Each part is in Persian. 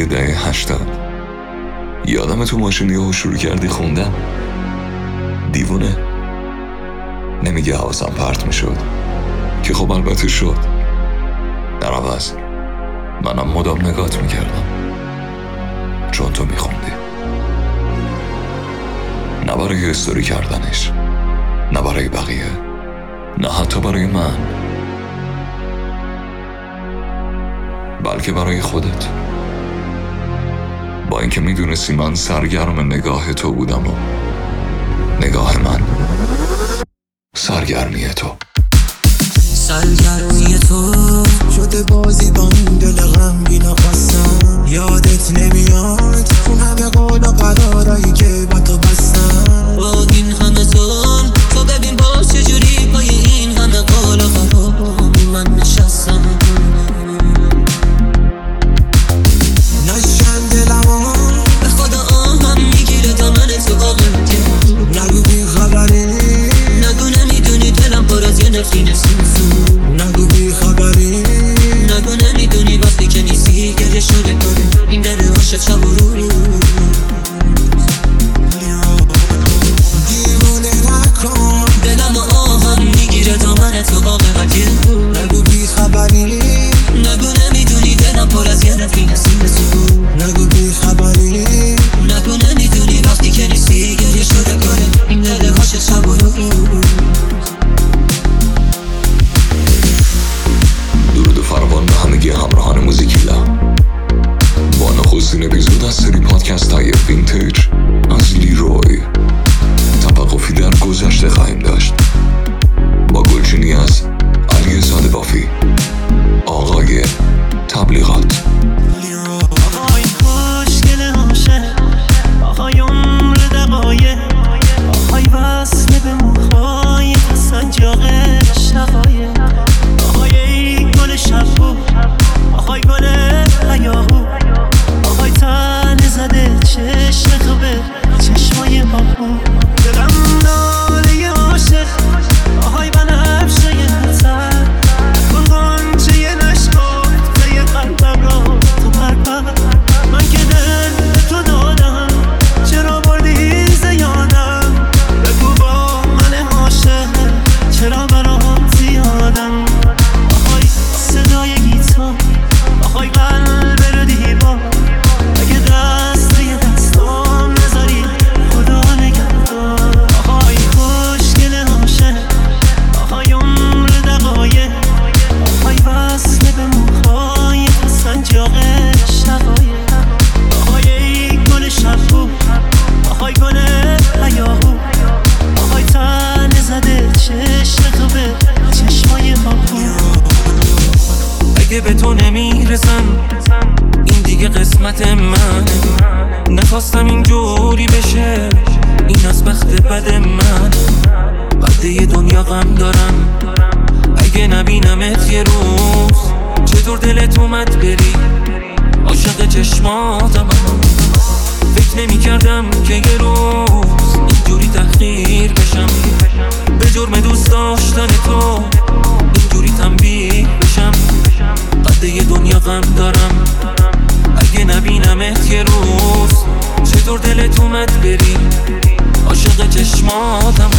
دهه 80. یادم تو ماشین یهو شروع کردی خوندن. دیوونه. نمیگه حواسم پرت میشد که خب البته شد. در عوض منم مدام نگات میکردم چون تو میخوندی. نه برای استوری کردنش، نه برای بقیه، نه حتی برای من، بلکه برای خودت. با اینکه میدونستی من سرگرم نگاه تو بودم و نگاه من سرگرمی تو. سرگرمی تو شده بازی با این دل غمگین و خستم. یادت نمیاد اون همه قول و قرارایی که با تو بستم. با این همه ظلم تو ببین با چجوری پای این همه قول و قرار من نشستم. نشکن دلمو به خدا آهم میگیره دامن تو واقعیه. نگو بی خبری، نگو نمیدونی دلم پر از یه نفرین سوزو. نگو بی خبری، نگو نمیدونی وقتی که نیستی گره شده کنه این دل عاشق شب و روز. دیوونه نکن دلم آهم میگیره دامن تو واقعیه. نگو بی خبری، نگو نمیدونی دلم پر از یه نفرین سوزو. نگو بی خبری، نگو نمیدونی وقتی که نیستی گره شده کنه این دل عاشق شب و روز. درود و فراوان به همگی همراهان موزیکیلا. با نخستین اپیزود از سری پادکست های وینتیج از لیروی توقفی در گذشته خواهیم داشت، با گلچینی از علی زاده بافی، آقای تبلیغات. آقای خوشگل عاشق، آقای عمر دقایق، آقای وصل به موهای سنجاق شقایق، آقای گل شبو، آقای گل هیاهو، آقای تن زده چشم تو به چشمای آهو. دلم ناله عاشق، آقای بنفشه نظر، کن غنچه نشکفته قلبم را تو پرپر. من که دل تو دادم چرا بردی زیادم. بگو با من عاشق چرا برام زیادم. آهای صدای گیتار، آهای قلب رو دیوار، اگه دست یه دستام نذاری خدا نگهدار. آهای خوشگل عاشق، آهای عمر دقایق، آهای وصل به موهای سنجاق شقایق، آهای گل شبو، آهای گل هیاهو، آهای تن زده چشم تو به چشمای آهو. اگه به تو نمیرسم این دیگه قسمت منه. نخواستم اینجوری بشه، این از بخت بد من. قده دنیا غم دارم اگه نبینمت یه روز. چطور دلت اومد بری عاشق چشماتم. فکر نمی کردم که یه روز اینجوری تحقیر بشم. به جرم دوست داشتن تو اینجوری تنبیه بشم. قده دنیا غم دارم اگه نبینمت یه روز. چطور دلت اومد بری عاشق چشماتم.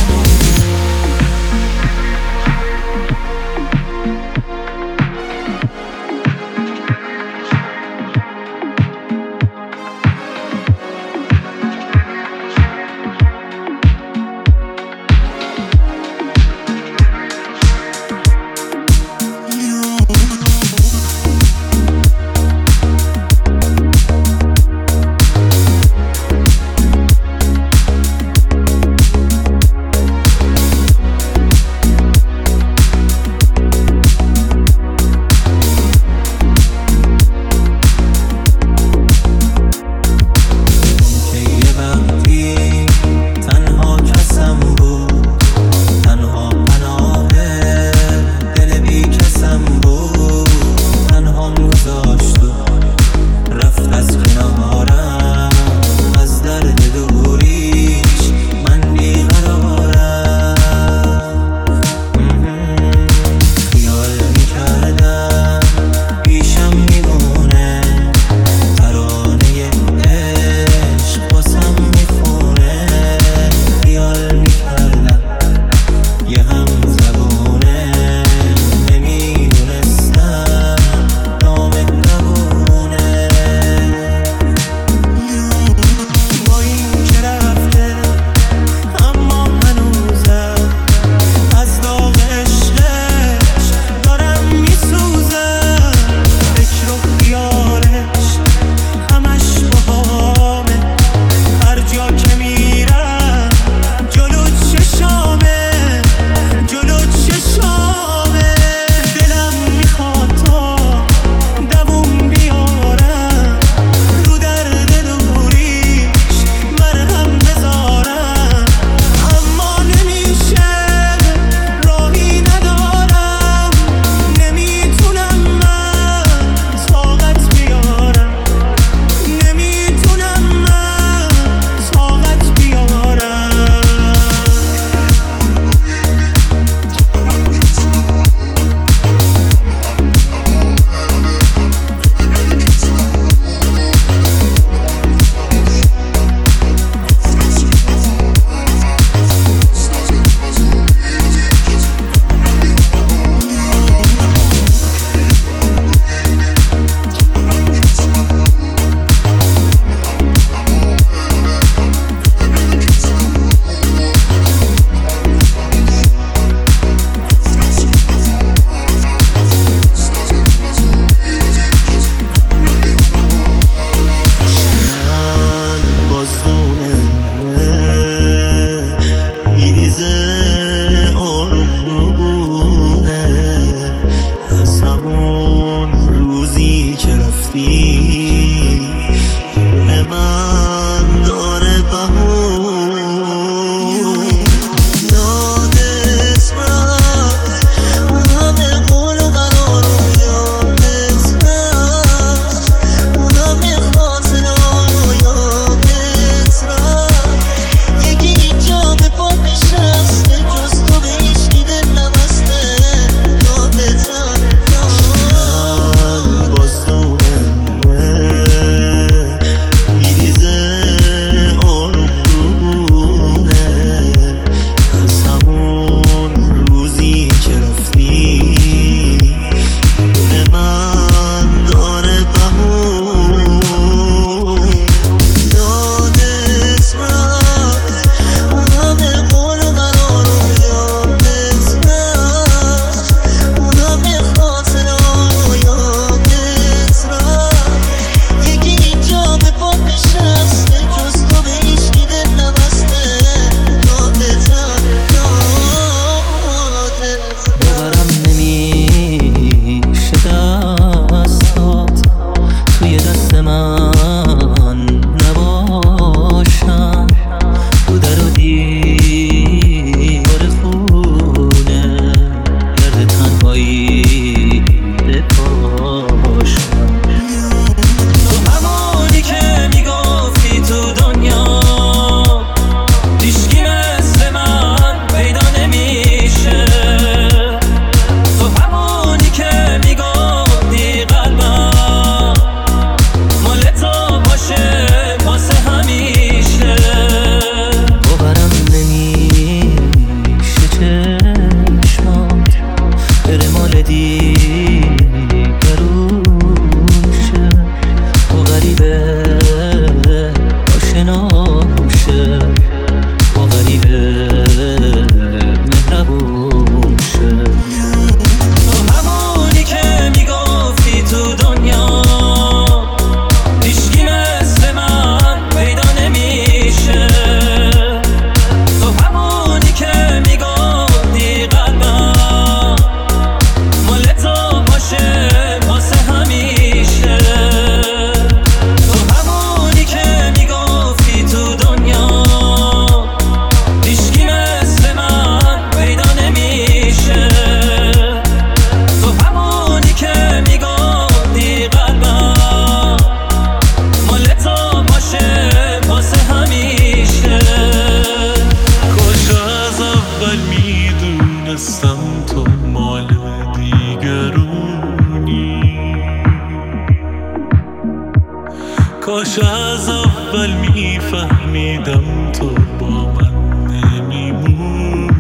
تو با من نمیمونی.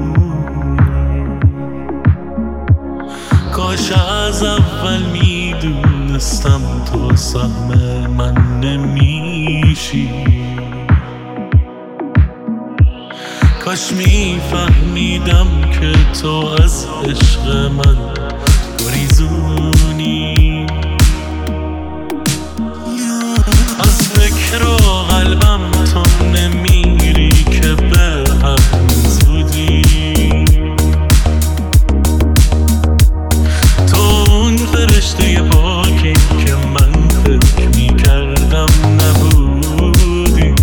کاش از اول میدونستم تو سهم من نمیشی. کاش میفهمیدم که تو از عشق من گریزونی. از فکر و قلبم تو نمیری که به هم زودی. تو اون فرشته پاکی که من فکر میکردم نبودی.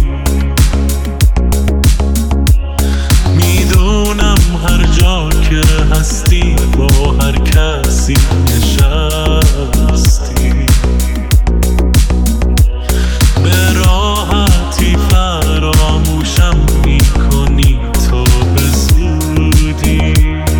میدونم هر جا که هستی با هر کسی نشستی. به راحتی فراموشم میکنی تو به زودی.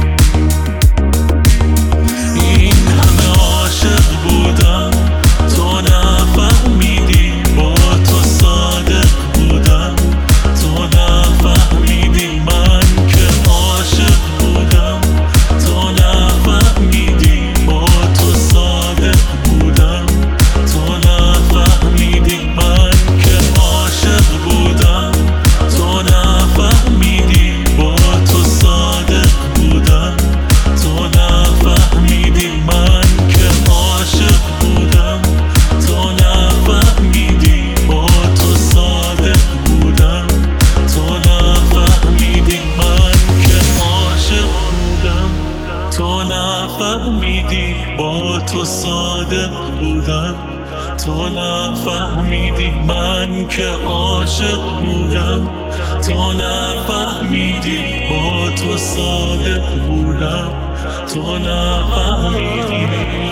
این همه عاشق بودم تو نفهمیدی. با تو صادق بودم تو نفهمیدی. من که عاشق بودم تو نفهمیدی. با تو صادق بودم تو نفهمیدی. من که عاشق بودم تو نفهمیدی. با تو صادق بودم تو نفهمیدی. من که عاشق بودم تو نفهمیدی. با تو صادق بودم تو نفهمیدی. من که عاشق بودم تو نفهمیدی. با تو صادق بودم تو نفهمیدی. من که عاشق بودم تو نفهمیدی. با تو صادق بودم تو نفهمیدی.